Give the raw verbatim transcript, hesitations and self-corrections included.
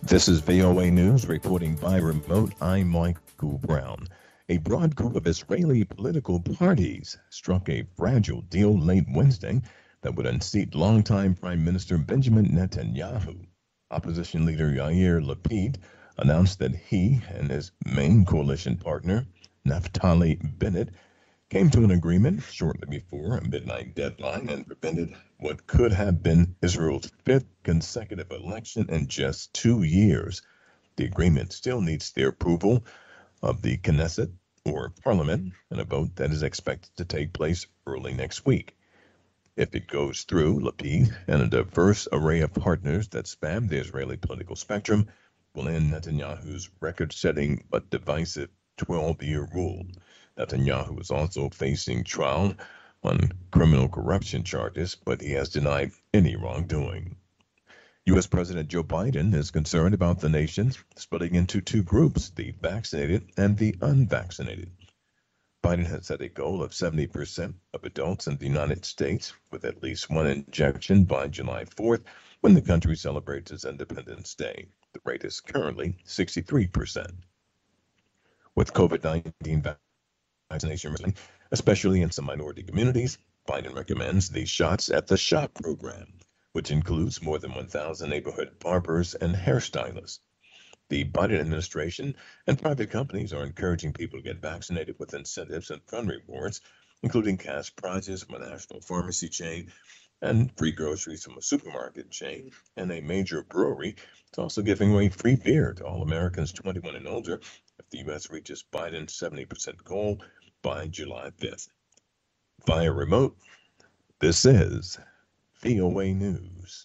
This is V O A News reporting by remote. I'm Michael Brown. A broad group of Israeli political parties struck a fragile deal late Wednesday that would unseat longtime Prime Minister Benjamin Netanyahu. Opposition leader Yair Lapid announced that he and his main coalition partner, Naftali Bennett, came to an agreement shortly before a midnight deadline and prevented what could have been Israel's fifth consecutive election in just two years. The agreement still needs the approval of the Knesset, or parliament, in a vote that is expected to take place early next week. If it goes through, Lapid and a diverse array of partners that span the Israeli political spectrum will end Netanyahu's record setting but divisive twelve year rule. Netanyahu is also facing trial on criminal corruption charges, but he has denied any wrongdoing. U S. President Joe Biden is concerned about the nation splitting into two groups, the vaccinated and the unvaccinated. Biden has set a goal of seventy percent of adults in the United States with at least one injection by July fourth when the country celebrates its Independence Day. The rate is currently sixty-three percent. With COVID nineteen vaccination, especially in some minority communities, Biden recommends the Shots at the Shop program, which includes more than one thousand neighborhood barbers and hairstylists. The Biden administration and private companies are encouraging people to get vaccinated with incentives and fun rewards, including cash prizes from a national pharmacy chain and free groceries from a supermarket chain, and a major brewery is also giving away free beer to all Americans twenty-one and older if the U S reaches Biden's seventy percent goal by July fifth. Via remote, this is V O A News.